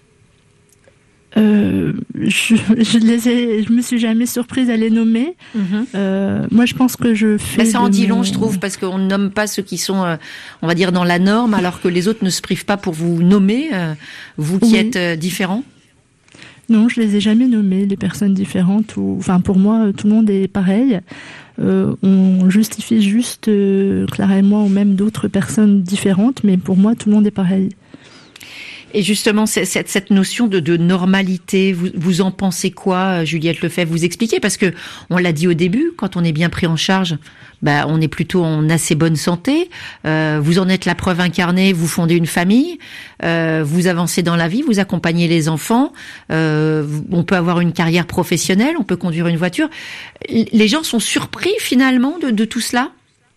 Euh, je, je les ai, je me suis jamais surprise à les nommer. Mm-hmm. Euh, moi, je pense que je fais. Ben, ça en dit long, mon... je trouve, parce qu'on ne nomme pas ceux qui sont, euh, on va dire, dans la norme, alors que les autres ne se privent pas pour vous nommer, euh, vous qui oui. êtes euh, différents. Non, je les ai jamais nommées, les personnes différentes. Ou, enfin, pour moi, tout le monde est pareil. Euh, on justifie juste euh, Clara et moi ou même d'autres personnes différentes, mais pour moi, tout le monde est pareil. Et justement, cette, cette notion de, de normalité, vous, vous en pensez quoi, Juliette Lefebvre? Vous expliquez, parce que on l'a dit au début, quand on est bien pris en charge, bah, on est plutôt en assez bonne santé. Euh, vous en êtes la preuve incarnée. Vous fondez une famille, euh, vous avancez dans la vie, vous accompagnez les enfants. Euh, on peut avoir une carrière professionnelle, on peut conduire une voiture. Les gens sont surpris finalement de, de tout cela.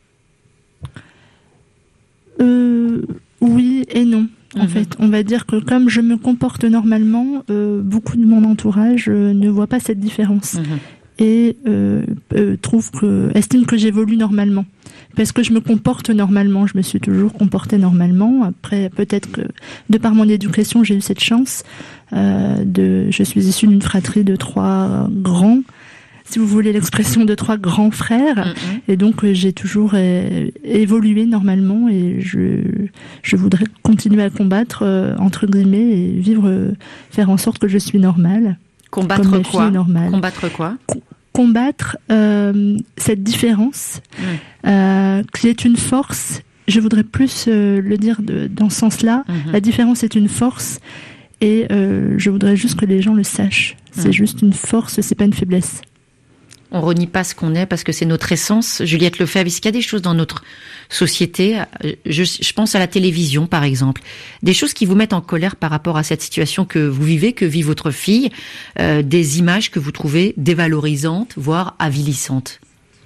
Euh, oui et non. En mmh. fait, on va dire que comme je me comporte normalement, euh, beaucoup de mon entourage euh, ne voit pas cette différence mmh. et euh, euh, trouve que, estime que j'évolue normalement. Parce que je me comporte normalement, je me suis toujours comportée normalement. Après, peut-être que de par mon éducation, j'ai eu cette chance. Euh, de, je suis issue d'une fratrie de trois grands, si vous voulez l'expression, de trois grands frères. Mm-hmm. Et donc, euh, j'ai toujours euh, évolué normalement et je, je voudrais continuer à combattre, euh, entre guillemets, et vivre, euh, faire en sorte que je suis normale. Combattre comme quoi normale. Combattre quoi Com- Combattre euh, cette différence, mm. euh, qui est une force. Je voudrais plus euh, le dire de, dans ce sens-là. Mm-hmm. La différence est une force et euh, je voudrais juste que les gens le sachent. C'est mm. juste une force, c'est pas une faiblesse. On renie pas ce qu'on est parce que c'est notre essence. Juliette Lefebvre, est-ce qu'il y a des choses dans notre société, je, je pense à la télévision par exemple, des choses qui vous mettent en colère par rapport à cette situation que vous vivez, que vit votre fille, euh, des images que vous trouvez dévalorisantes, voire avilissantes?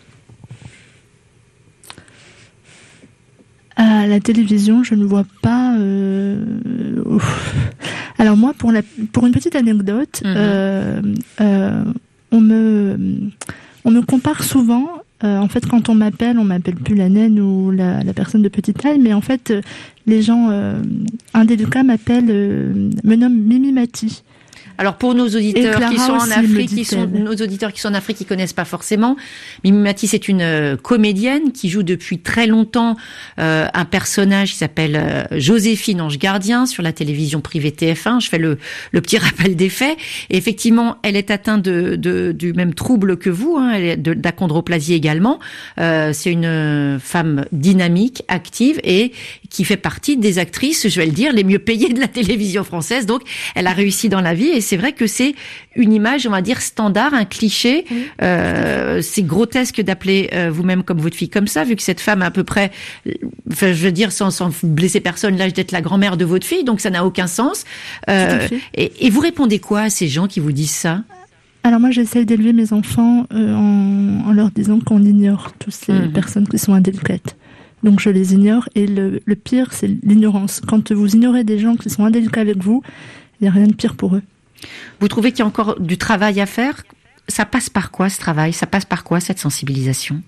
À la télévision, je ne vois pas... Euh... Alors moi, pour, la... pour une petite anecdote, mmh. euh, euh, on me, on me compare souvent, euh, en fait, quand on m'appelle, on m'appelle plus la naine ou la, la personne de petite taille, mais en fait, euh, les gens euh, indélicats m'appellent, euh, me nomment Mimi Mati. Alors pour nos auditeurs qui sont en Afrique, qui sont nos auditeurs qui sont en Afrique, qui connaissent pas forcément, Mimi Mati, c'est une euh, comédienne qui joue depuis très longtemps euh, un personnage qui s'appelle euh, Joséphine Ange Gardien sur la télévision privée T F un. Je fais le le petit rappel des faits. Et effectivement, elle est atteinte de, de du même trouble que vous, hein, elle est de d'achondroplasie également. Euh, c'est une femme dynamique, active et qui fait partie des actrices, je vais le dire, les mieux payées de la télévision française. Donc, elle a réussi dans la vie et c'est vrai que c'est une image, on va dire, standard, un cliché. Oui. Euh, c'est grotesque d'appeler euh, vous-même comme votre fille comme ça, vu que cette femme a à peu près, enfin, je veux dire, sans, sans blesser personne, l'âge d'être la grand-mère de votre fille, donc ça n'a aucun sens. Euh, et, et vous répondez quoi à ces gens qui vous disent ça? Alors moi, j'essaie d'élever mes enfants euh, en, en leur disant qu'on ignore toutes ces mmh. personnes qui sont indélicates. Donc je les ignore et le, le pire, c'est l'ignorance. Quand vous ignorez des gens qui sont indélicats avec vous, il n'y a rien de pire pour eux. Vous trouvez qu'il y a encore du travail à faire? Ça passe par quoi ce travail? Ça passe par quoi cette sensibilisation?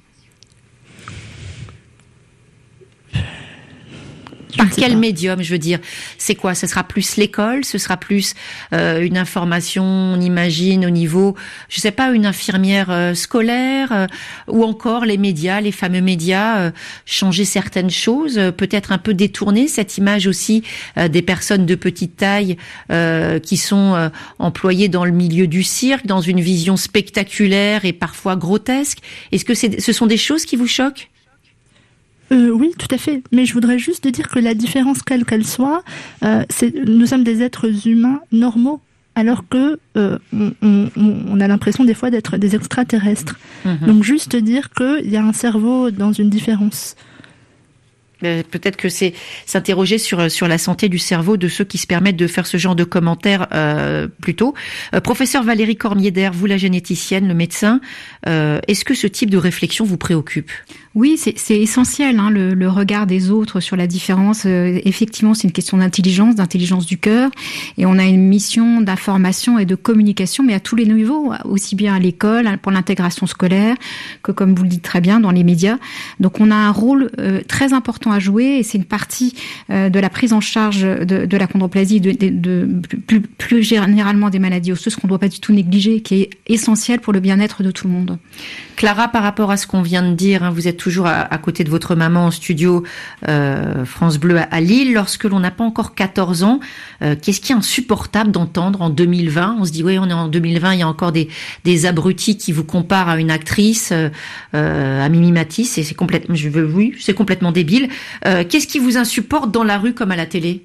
Par quel pas. médium, je veux dire? C'est quoi? Ce sera plus l'école? Ce sera plus euh, une information, on imagine, au niveau, je sais pas, une infirmière euh, scolaire euh, ou encore les médias, les fameux médias, euh, changer certaines choses, euh, peut-être un peu détourner cette image aussi euh, des personnes de petite taille euh, qui sont euh, employées dans le milieu du cirque, dans une vision spectaculaire et parfois grotesque. Est-ce que c'est, ce sont des choses qui vous choquent? Euh, oui, tout à fait. Mais je voudrais juste dire que la différence, quelle qu'elle soit, euh, c'est, nous sommes des êtres humains normaux, alors que euh, on, on, on a l'impression des fois d'être des extraterrestres. Mmh. Donc juste dire qu'il y a un cerveau dans une différence. Peut-être que c'est s'interroger sur sur la santé du cerveau de ceux qui se permettent de faire ce genre de commentaires euh, plus tôt. Euh, professeur Valérie Cormier-Der, vous la généticienne, le médecin, euh, est-ce que ce type de réflexion vous préoccupe? Oui, c'est, c'est essentiel, hein, le, le regard des autres sur la différence. Euh, effectivement, c'est une question d'intelligence, d'intelligence du cœur, et on a une mission d'information et de communication, mais à tous les niveaux, aussi bien à l'école, pour l'intégration scolaire, que comme vous le dites très bien, dans les médias. Donc on a un rôle euh, très important à jouer, et c'est une partie euh, de la prise en charge de, de l'achondroplasie, de, de, de plus, plus généralement des maladies osseuses qu'on ne doit pas du tout négliger, qui est essentielle pour le bien-être de tout le monde. Clara, par rapport à ce qu'on vient de dire, hein, vous êtes toujours à, à côté de votre maman en studio euh, France Bleu à, à Lille. Lorsque l'on n'a pas encore quatorze ans, euh, qu'est-ce qui est insupportable d'entendre en deux mille vingt? On se dit, oui, on est en deux mille vingt, il y a encore des, des abrutis qui vous comparent à une actrice, euh, à Mimi Matisse, et c'est complètement, je veux, oui, c'est complètement débile. Euh, qu'est-ce qui vous insupporte dans la rue comme à la télé?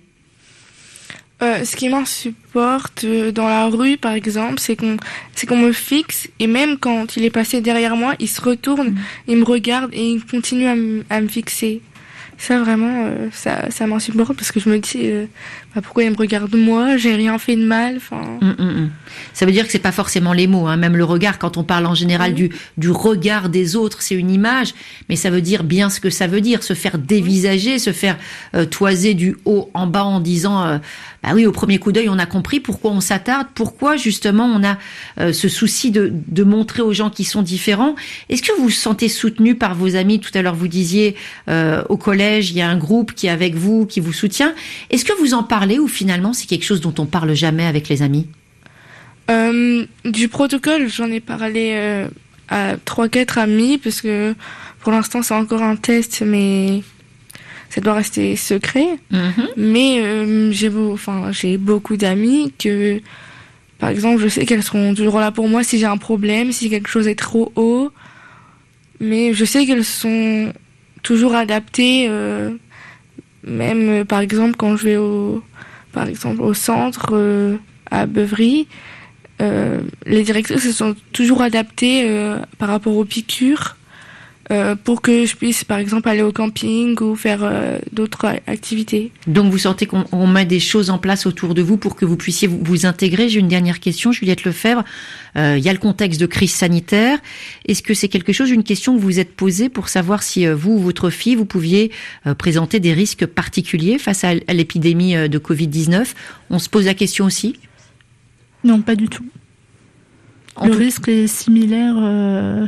Euh, ce qui m'insupporte euh, dans la rue, par exemple, c'est qu'on, c'est qu'on me fixe, et même quand il est passé derrière moi, il se retourne, mmh. il me regarde et il continue à, m- à me fixer. Ça, vraiment, euh, ça, ça m'insupporte parce que je me dis, euh, bah, pourquoi il me regarde moi? J'ai rien fait de mal. Enfin. Mmh, mmh. Ça veut dire que c'est pas forcément les mots, hein. Même le regard. Quand on parle en général mmh. du du regard des autres, c'est une image, mais ça veut dire bien ce que ça veut dire. Se faire dévisager, se faire euh, toiser du haut en bas en disant, euh, bah oui, au premier coup d'œil, on a compris pourquoi on s'attarde, pourquoi justement on a euh, ce souci de de montrer aux gens qui sont différents. Est-ce que vous vous sentez soutenu par vos amis? Tout à l'heure, vous disiez euh, au collège, il y a un groupe qui est avec vous, qui vous soutient. Est-ce que vous en parlez ou finalement c'est quelque chose dont on parle jamais avec les amis? euh, Du protocole, j'en ai parlé euh, à trois quatre amis parce que pour l'instant c'est encore un test, mais ça doit rester secret. Mm-hmm. Mais euh, j'ai, beau, enfin, j'ai beaucoup d'amis que, par exemple, je sais qu'elles seront toujours là pour moi si j'ai un problème, si quelque chose est trop haut. Mais je sais qu'elles sont toujours adapté, euh, même euh, par exemple quand je vais au, par exemple au centre euh, à Beuvry, euh, les directrices se sont toujours adaptées euh, par rapport aux piqûres euh, pour que je puisse par exemple aller au camping ou faire euh, d'autres activités. Donc vous sentez qu'on on met des choses en place autour de vous pour que vous puissiez vous, vous intégrer. J'ai une dernière question, Juliette Lefebvre. Euh, il y a le contexte de crise sanitaire. Est-ce que c'est quelque chose, une question que vous vous êtes posée pour savoir si euh, vous ou votre fille, vous pouviez euh, présenter des risques particuliers face à, à l'épidémie euh, de covid dix-neuf? On se pose la question aussi? Non, pas du tout. En le tout... risque est similaire euh,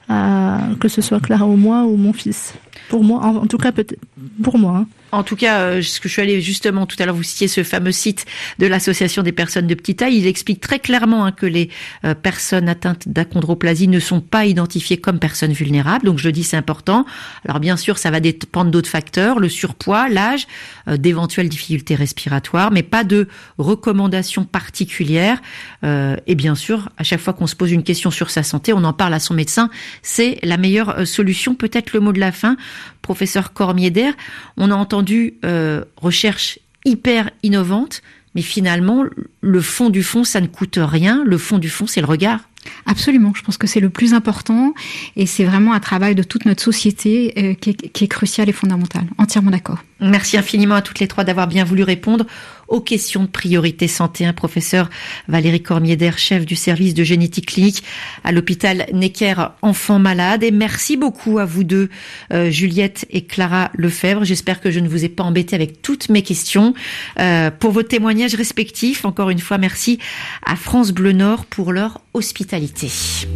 à que ce soit Clara ou moi ou mon fils. Pour moi, en, en tout cas, peut-être pour moi. Hein. En tout cas, euh, ce que je suis allée justement tout à l'heure, vous citiez ce fameux site de l'association des personnes de petite taille. Il explique très clairement hein, que les euh, personnes atteintes d'achondroplasie ne sont pas identifiées comme personnes vulnérables. Donc je le dis, c'est important. Alors bien sûr, ça va dépendre d'autres facteurs, le surpoids, l'âge, euh, d'éventuelles difficultés respiratoires, mais pas de recommandations particulières. Euh, et bien sûr, à chaque fois qu'on se pose une question sur sa santé, on en parle à son médecin. C'est la meilleure euh, solution. Peut-être le mot de la fin, professeur Cormier-Der. On a entendu Euh, recherche hyper innovante, mais finalement, le fond du fond, ça ne coûte rien. Le fond du fond, c'est le regard. Absolument, je pense que c'est le plus important et c'est vraiment un travail de toute notre société euh, qui, est, qui est crucial et fondamental. Entièrement d'accord. Merci infiniment à toutes les trois d'avoir bien voulu répondre aux questions de priorité santé. Un professeur Valérie Cormier-Der, chef du service de génétique clinique à l'hôpital Necker Enfants Malades. Et merci beaucoup à vous deux, euh, Juliette et Clara Lefebvre. J'espère que je ne vous ai pas embêté avec toutes mes questions. Euh, pour vos témoignages respectifs, encore une fois, merci à France Bleu Nord pour leur hospitalité.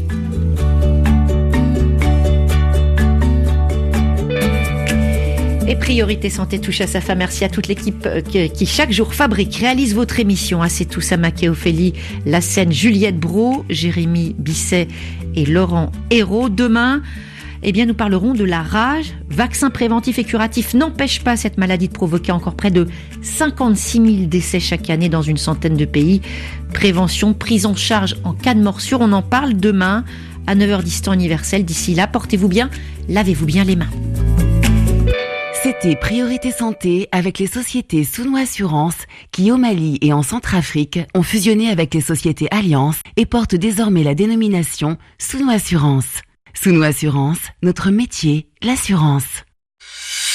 Et Priorité Santé touche à sa fin. Merci à toute l'équipe qui chaque jour fabrique, réalise votre émission. C'est tout, Samaké Ophélie, la scène Juliette Brault, Jérémy Bisset et Laurent Hérault. Demain, eh bien, nous parlerons de la rage. Vaccin préventif et curatif n'empêche pas cette maladie de provoquer encore près de cinquante-six mille décès chaque année dans une centaine de pays. Prévention, prise en charge en cas de morsure. On en parle demain à neuf heures dix temps universel. D'ici là, portez-vous bien, lavez-vous bien les mains. C'était Priorité Santé avec les sociétés Souno Assurance qui, au Mali et en Centrafrique, ont fusionné avec les sociétés Alliance et portent désormais la dénomination Souno Assurance. Souno Assurance, notre métier, l'assurance.